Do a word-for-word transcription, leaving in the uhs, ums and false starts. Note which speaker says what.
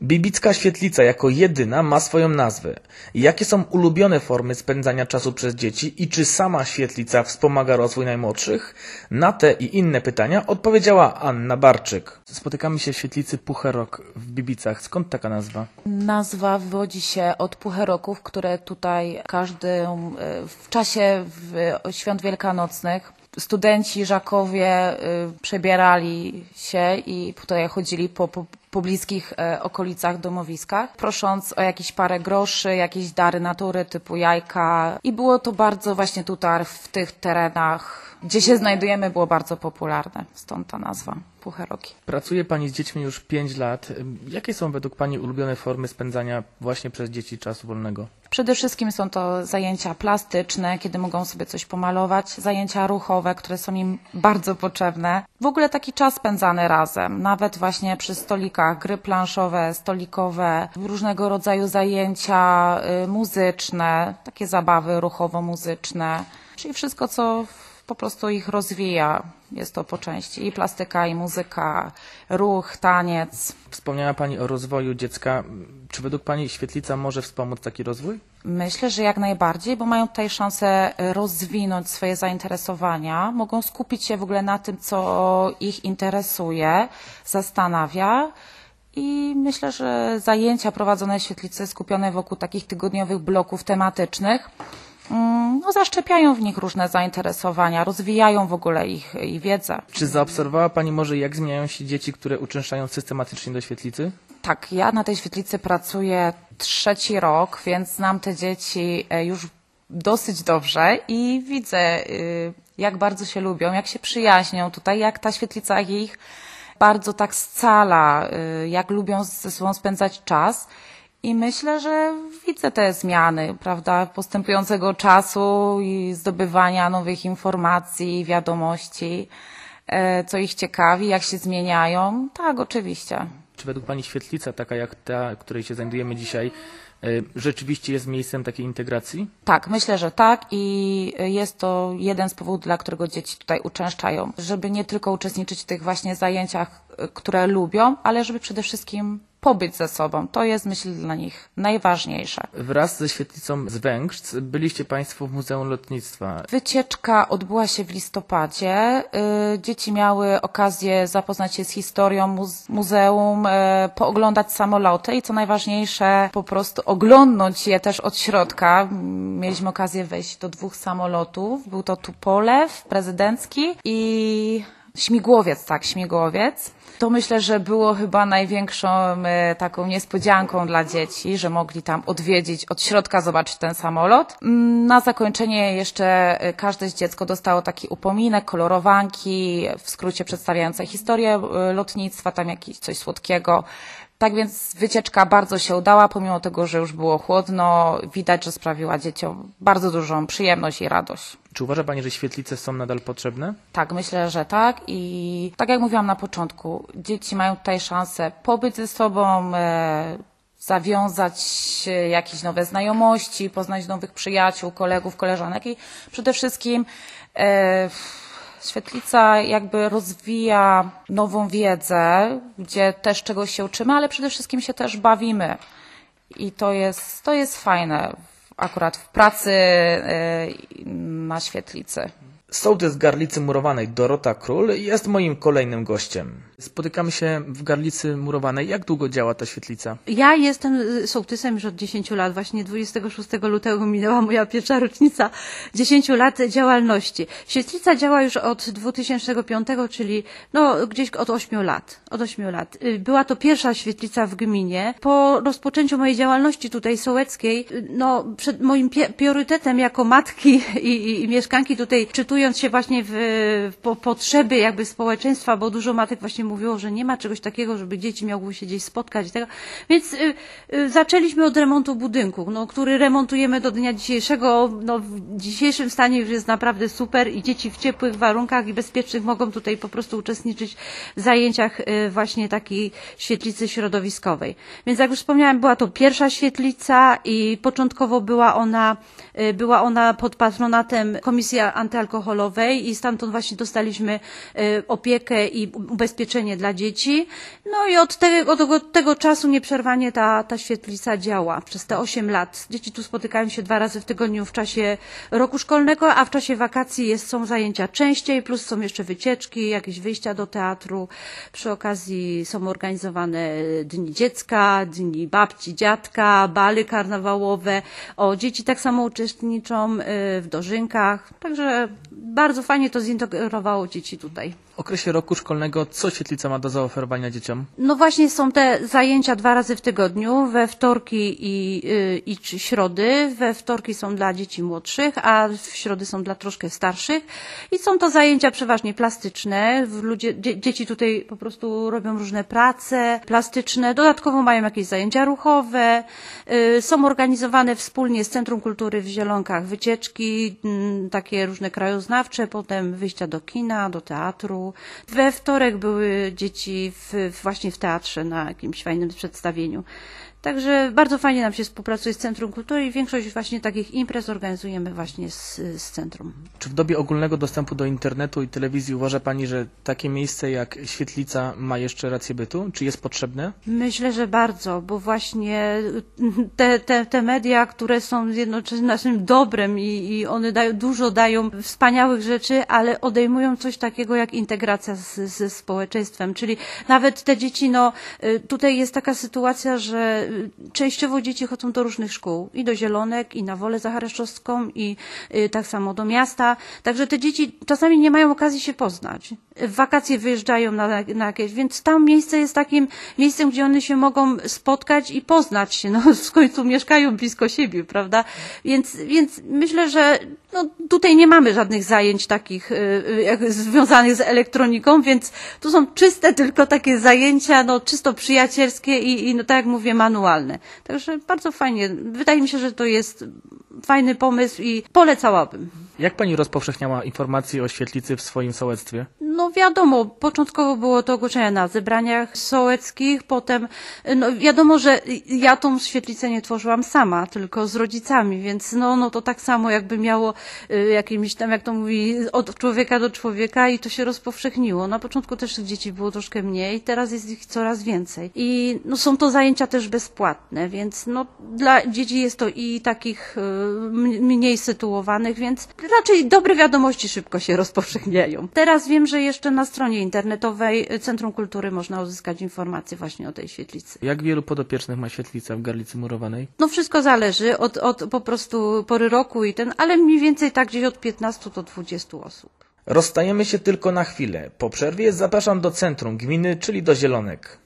Speaker 1: Bibicka Świetlica jako jedyna ma swoją nazwę. Jakie są ulubione formy spędzania czasu przez dzieci i czy sama świetlica wspomaga rozwój najmłodszych? Na te i inne pytania odpowiedziała Anna Barczyk. Spotykamy się w świetlicy Pucherok w Bibicach. Skąd taka nazwa?
Speaker 2: Nazwa wywodzi się od pucheroków, które tutaj każdy w czasie świąt wielkanocnych studenci, żakowie przebierali się i tutaj chodzili po, po, po bliskich okolicach, domowiskach, prosząc o jakieś parę groszy, jakieś dary natury typu jajka. I było to bardzo właśnie tutaj, w tych terenach, gdzie się znajdujemy, było bardzo popularne. Stąd ta nazwa Pucheroki.
Speaker 1: Pracuje Pani z dziećmi już pięć lat. Jakie są według Pani ulubione formy spędzania właśnie przez dzieci czasu wolnego?
Speaker 2: Przede wszystkim są to zajęcia plastyczne, kiedy mogą sobie coś pomalować, zajęcia ruchowe, które są im bardzo potrzebne. W ogóle taki czas spędzany razem, nawet właśnie przy stolikach, gry planszowe, stolikowe, różnego rodzaju zajęcia y, muzyczne, takie zabawy ruchowo-muzyczne, czyli wszystko, co po prostu ich rozwija. Jest to po części i plastyka, i muzyka, ruch, taniec.
Speaker 1: Wspomniała Pani o rozwoju dziecka. Czy według Pani świetlica może wspomóc taki rozwój?
Speaker 2: Myślę, że jak najbardziej, bo mają tutaj szansę rozwinąć swoje zainteresowania. Mogą skupić się w ogóle na tym, co ich interesuje, zastanawia. I myślę, że zajęcia prowadzone w świetlicy skupione wokół takich tygodniowych bloków tematycznych no, zaszczepiają w nich różne zainteresowania, rozwijają w ogóle ich, ich wiedzę.
Speaker 1: Czy zaobserwowała Pani może, jak zmieniają się dzieci, które uczęszczają systematycznie do świetlicy?
Speaker 2: Tak, ja na tej świetlicy pracuję trzeci rok, więc znam te dzieci już dosyć dobrze i widzę, jak bardzo się lubią, jak się przyjaźnią tutaj, jak ta świetlica ich bardzo tak scala, jak lubią ze sobą spędzać czas. I myślę, że widzę te zmiany, prawda, postępującego czasu i zdobywania nowych informacji, wiadomości, co ich ciekawi, jak się zmieniają. Tak, oczywiście.
Speaker 1: Czy według Pani świetlica, taka jak ta, w której się znajdujemy dzisiaj, rzeczywiście jest miejscem takiej integracji?
Speaker 2: Tak, myślę, że tak i jest to jeden z powodów, dla którego dzieci tutaj uczęszczają. Żeby nie tylko uczestniczyć w tych właśnie zajęciach, które lubią, ale żeby przede wszystkim pobyć ze sobą. To jest, myślę, dla nich najważniejsze.
Speaker 1: Wraz ze świetlicą z Węgrz byliście Państwo w Muzeum Lotnictwa.
Speaker 2: Wycieczka odbyła się w listopadzie. Dzieci miały okazję zapoznać się z historią muzeum, pooglądać samoloty i co najważniejsze, po prostu oglądnąć je też od środka. Mieliśmy okazję wejść do dwóch samolotów. Był to Tupolew prezydencki i śmigłowiec, tak, śmigłowiec. To myślę, że było chyba największą e, taką niespodzianką dla dzieci, że mogli tam odwiedzić, od środka zobaczyć ten samolot. Na zakończenie jeszcze każde dziecko dostało taki upominek, kolorowanki, w skrócie przedstawiające historię lotnictwa, tam jakieś coś słodkiego. Tak więc wycieczka bardzo się udała, pomimo tego, że już było chłodno. Widać, że sprawiła dzieciom bardzo dużą przyjemność i radość.
Speaker 1: Czy uważa Pani, że świetlice są nadal potrzebne?
Speaker 2: Tak, myślę, że tak i tak jak mówiłam na początku, dzieci mają tutaj szansę pobyć ze sobą, e, zawiązać jakieś nowe znajomości, poznać nowych przyjaciół, kolegów, koleżanek i przede wszystkim e, świetlica jakby rozwija nową wiedzę, gdzie też czegoś się uczymy, ale przede wszystkim się też bawimy i to jest, to jest fajne akurat w pracy na świetlicy.
Speaker 1: Sołtys Garlicy Murowanej Dorota Król jest moim kolejnym gościem. Spotykamy się w Garlicy Murowanej. Jak długo działa ta świetlica?
Speaker 3: Ja jestem sołtysem już od dziesięciu lat. Właśnie dwudziestego szóstego lutego minęła moja pierwsza rocznica dziesięciu lat działalności. Świetlica działa już od dwutysięcznego piątego, czyli no gdzieś od ośmiu lat. Od ośmiu lat. Była to pierwsza świetlica w gminie. Po rozpoczęciu mojej działalności tutaj sołeckiej, no przed moim priorytetem jako matki i, i, i mieszkanki tutaj, czytując się właśnie w, w po, potrzeby jakby społeczeństwa, bo dużo matek właśnie mówiło, że nie ma czegoś takiego, żeby dzieci mogły się gdzieś spotkać i tego. Więc y, y, zaczęliśmy od remontu budynku, no, który remontujemy do dnia dzisiejszego. No, w dzisiejszym stanie już jest naprawdę super i dzieci w ciepłych warunkach i bezpiecznych mogą tutaj po prostu uczestniczyć w zajęciach y, właśnie takiej świetlicy środowiskowej. Więc jak już wspomniałam, była to pierwsza świetlica i początkowo była ona, y, była ona pod patronatem Komisji Antyalkoholowej alkoholowej i stamtąd właśnie dostaliśmy opiekę i ubezpieczenie dla dzieci. No i od tego, od tego, tego czasu nieprzerwanie ta, ta świetlica działa przez te osiem lat. Dzieci tu spotykają się dwa razy w tygodniu w czasie roku szkolnego, a w czasie wakacji jest, są zajęcia częściej, plus są jeszcze wycieczki, jakieś wyjścia do teatru. Przy okazji są organizowane dni dziecka, dni babci, dziadka, bale karnawałowe. O, dzieci tak samo uczestniczą w dożynkach, także bardzo fajnie to zintegrowało dzieci tutaj.
Speaker 1: W okresie roku szkolnego co świetlica ma do zaoferowania dzieciom?
Speaker 3: No właśnie są te zajęcia dwa razy w tygodniu, we wtorki i, i środy. We wtorki są dla dzieci młodszych, a w środy są dla troszkę starszych. I są to zajęcia przeważnie plastyczne. Ludzie, dzie, dzieci tutaj po prostu robią różne prace plastyczne. Dodatkowo mają jakieś zajęcia ruchowe. Są organizowane wspólnie z Centrum Kultury w Zielonkach wycieczki, takie różne krajoznawcze, potem wyjścia do kina, do teatru. We wtorek były dzieci w, właśnie w teatrze na jakimś fajnym przedstawieniu. Także bardzo fajnie nam się współpracuje z Centrum Kultury i większość właśnie takich imprez organizujemy właśnie z, z Centrum.
Speaker 1: Czy w dobie ogólnego dostępu do internetu i telewizji uważa Pani, że takie miejsce jak świetlica ma jeszcze rację bytu? Czy jest potrzebne?
Speaker 3: Myślę, że bardzo, bo właśnie te, te, te media, które są jednocześnie naszym dobrem i, i one dają, dużo dają wspaniałych rzeczy, ale odejmują coś takiego jak integracja z, ze społeczeństwem. Czyli nawet te dzieci, no tutaj jest taka sytuacja, że częściowo dzieci chodzą do różnych szkół, i do Zielonek, i na Wolę Zachareszczowską, i y, tak samo do miasta. Także te dzieci czasami nie mają okazji się poznać. W wakacje wyjeżdżają na, na jakieś, więc tam miejsce jest takim miejscem, gdzie one się mogą spotkać i poznać się. No w końcu mieszkają blisko siebie, prawda? Więc, więc myślę, że no, tutaj nie mamy żadnych zajęć takich y, jak, związanych z elektroniką, więc tu są czyste tylko takie zajęcia, no czysto przyjacielskie i, i no tak jak mówię, manualne. Także bardzo fajnie. Wydaje mi się, że to jest fajny pomysł i polecałabym.
Speaker 1: Jak Pani rozpowszechniała informacje o świetlicy w swoim sołectwie?
Speaker 3: No wiadomo, początkowo było to ogłoszenie na zebraniach sołeckich, potem no wiadomo, że ja tą świetlicę nie tworzyłam sama, tylko z rodzicami, więc no, no to tak samo jakby miało y, jakimś tam, jak to mówi, od człowieka do człowieka i to się rozpowszechniło. Na początku też tych dzieci było troszkę mniej, teraz jest ich coraz więcej. I no, są to zajęcia też bezpłatne, więc no dla dzieci jest to i takich y, mniej sytuowanych, więc raczej dobre wiadomości szybko się rozpowszechniają. Teraz wiem, że jeszcze na stronie internetowej Centrum Kultury można uzyskać informacje właśnie o tej świetlicy.
Speaker 1: Jak wielu podopiecznych ma świetlica w Garlicy Murowanej?
Speaker 3: No wszystko zależy od, od po prostu pory roku i ten, ale mniej więcej tak gdzieś od piętnastu do dwudziestu osób.
Speaker 1: Rozstajemy się tylko na chwilę. Po przerwie zapraszam do centrum gminy, czyli do Zielonek.